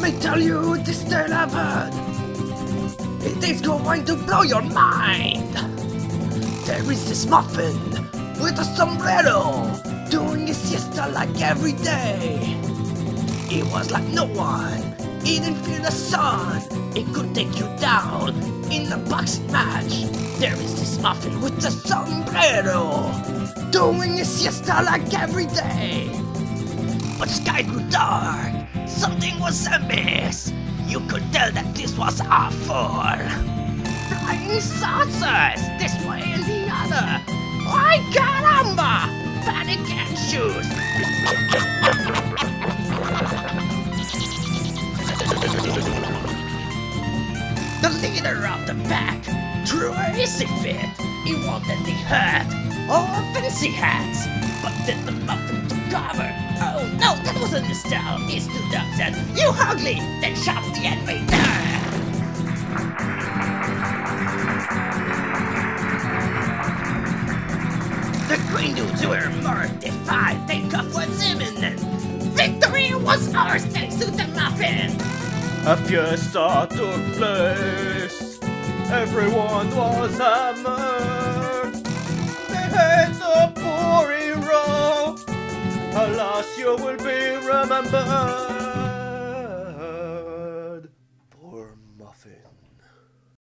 me tell you this tale I've heard. It is going to blow your mind. There is this muffin with a sombrero doing his siesta like every day. It was like no one, he didn't feel the sun. It could take you down in a boxing match. There is this muffin with a sombrero doing his siesta like every day. But the sky grew dark, something was amiss. You could tell that this was awful. Flying saucers, this way and the other. Ay caramba! Panic ensues. The leader of the pack threw a easy fit. He wanted the hat, all fancy hats. But then the muffin took cover. Oh no, that wasn't his style. He stood up and said, "You ugly!" Then shot the invader. The green dudes were mortified. They cuff was imminent. Victory was ours thanks to the muffin. A fiesta took place. Everyone was hammered. They hate the poor hero. Alas, you will be remembered.